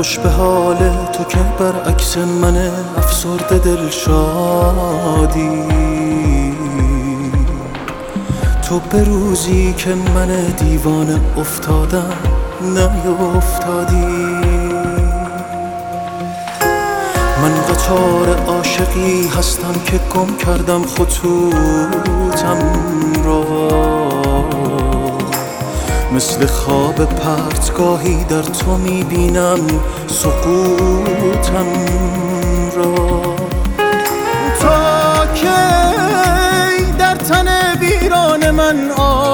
خوش به حال تو که برعکس من افسرده دلشادی. تو به روزی که من دیوانه افتادم نیفتادی. من قطار عاشقی هستم که گم کردم خطوطم را، مثل خواب پرتگاهی در تو میبینم سقوطم را. تا کی در تن ویران من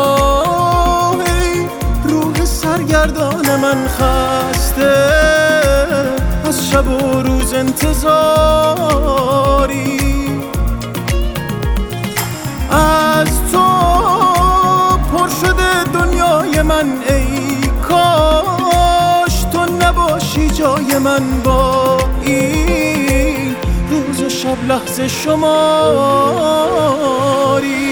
آهی، روح سرگردان من خسته از شب و روز انتظاری. از تو پر شده دنیای من، ای کاش تو نباشی جای من با این روز و شب لحظه شماری.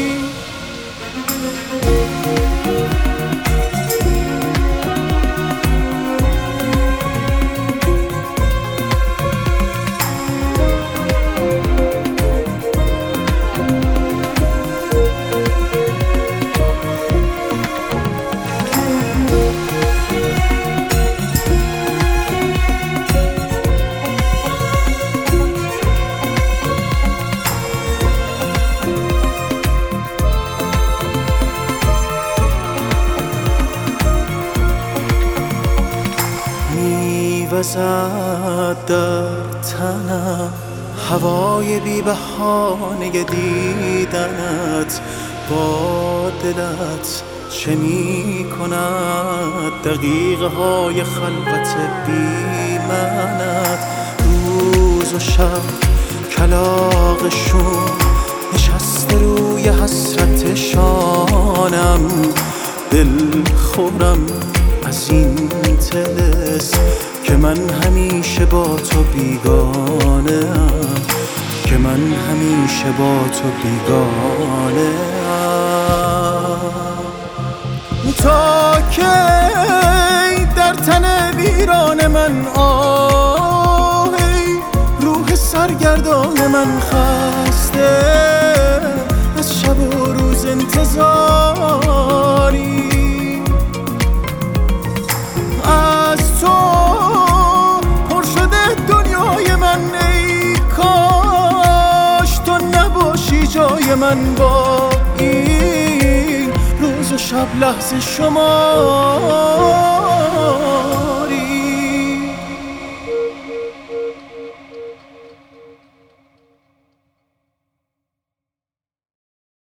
وزد در تنم هوای بی بهانه دیدنت، با دلت چه می کند دقیقه های خلوت بی منت. روز و شب کلاغشون نشسته روی حسرت شانم، دل خورم از این طلسم که من همیشه با تو بیگانه‌ام، که من همیشه با تو بیگانه‌ام. تا کی در تن ویران من آهی، روح سرگردان من خسته از شب و روز انتظاری. از تو پر شده دنیای من، ای کاش تو نباشی جای من با این روز و شب لحظه شماری.